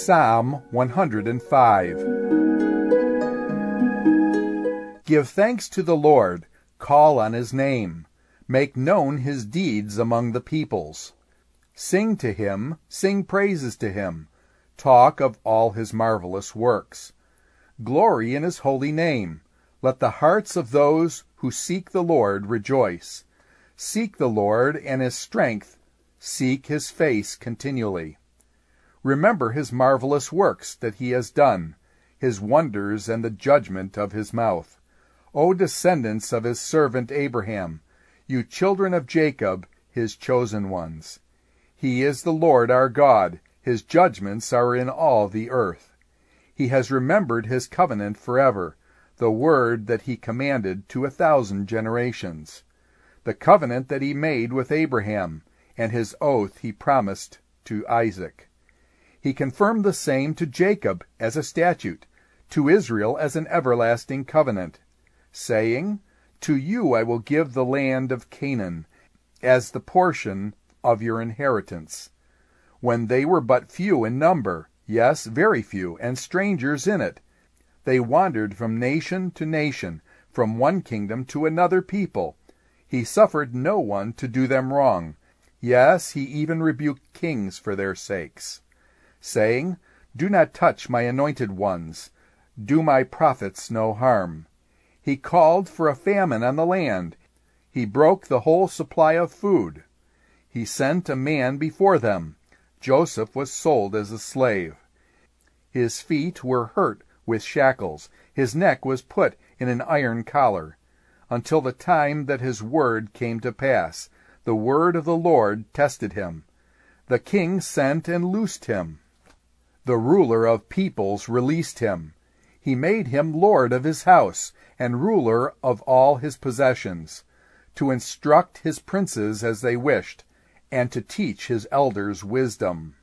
Psalm 105. Give thanks to the Lord, call on his name, make known his deeds among the peoples. Sing to him, sing praises to him, talk of all his marvelous works. Glory in his holy name. Let the hearts of those who seek the Lord rejoice. Seek the Lord and his strength, seek his face continually. Remember his marvelous works that he has done, his wonders and the judgment of his mouth. O descendants of his servant Abraham, you children of Jacob, his chosen ones. He is the Lord our God, his judgments are in all the earth. He has remembered his covenant forever, the word that he commanded to 1,000 generations, the covenant that he made with Abraham, and his oath he promised to Isaac. He confirmed the same to Jacob as a statute, to Israel as an everlasting covenant, saying, To you I will give the land of Canaan as the portion of your inheritance. When they were but few in number, yes, very few, and strangers in it, they wandered from nation to nation, from one kingdom to another people. He suffered no one to do them wrong. Yes, he even rebuked kings for their sakes, saying, Do not touch my anointed ones. Do my prophets no harm. He called for a famine on the land. He broke the whole supply of food. He sent a man before them. Joseph was sold as a slave. His feet were hurt with shackles. His neck was put in an iron collar, until the time that his word came to pass. The word of the Lord tested him. The king sent and loosed him. The ruler of peoples released him. He made him lord of his house, and ruler of all his possessions, to instruct his princes as they wished, and to teach his elders wisdom.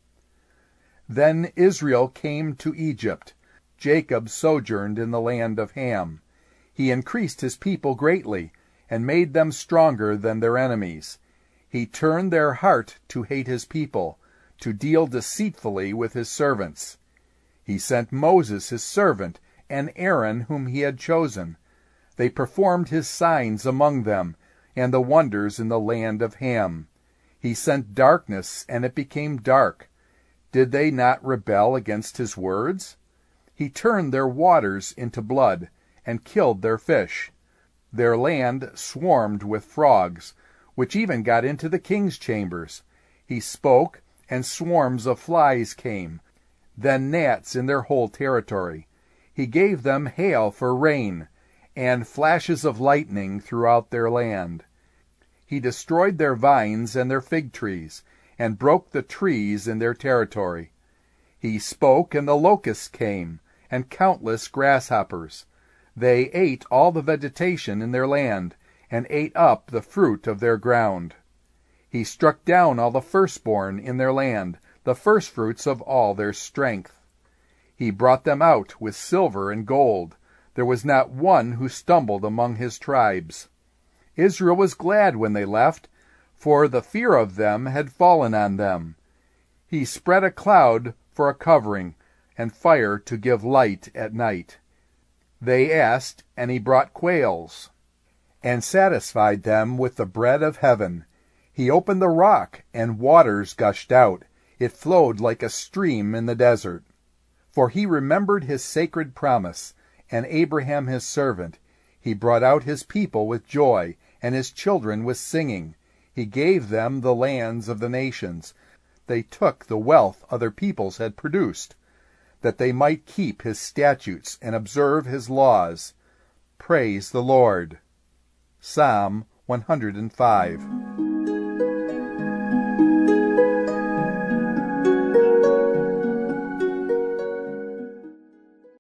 Then Israel came to Egypt. Jacob sojourned in the land of Ham. He increased his people greatly, and made them stronger than their enemies. He turned their heart to hate his people, to deal deceitfully with his servants. He sent Moses his servant, and Aaron whom he had chosen. They performed his signs among them, and the wonders in the land of Ham. He sent darkness, and it became dark. Did they not rebel against his words? He turned their waters into blood, and killed their fish. Their land swarmed with frogs, which even got into the king's chambers. He spoke, and swarms of flies came, then gnats in their whole territory. He gave them hail for rain, and flashes of lightning throughout their land. He destroyed their vines and their fig trees, and broke the trees in their territory. He spoke, and the locusts came, and countless grasshoppers. They ate all the vegetation in their land, and ate up the fruit of their ground. He struck down all the firstborn in their land, the firstfruits of all their strength. He brought them out with silver and gold. There was not one who stumbled among his tribes. Israel was glad when they left, for the fear of them had fallen on them. He spread a cloud for a covering, and fire to give light at night. They asked, and he brought quails, and satisfied them with the bread of heaven. He opened the rock, and waters gushed out. It flowed like a stream in the desert. For he remembered his sacred promise, and Abraham his servant. He brought out his people with joy, and his children with singing. He gave them the lands of the nations. They took the wealth other peoples had produced, that they might keep his statutes and observe his laws. Praise the Lord. Psalm 105.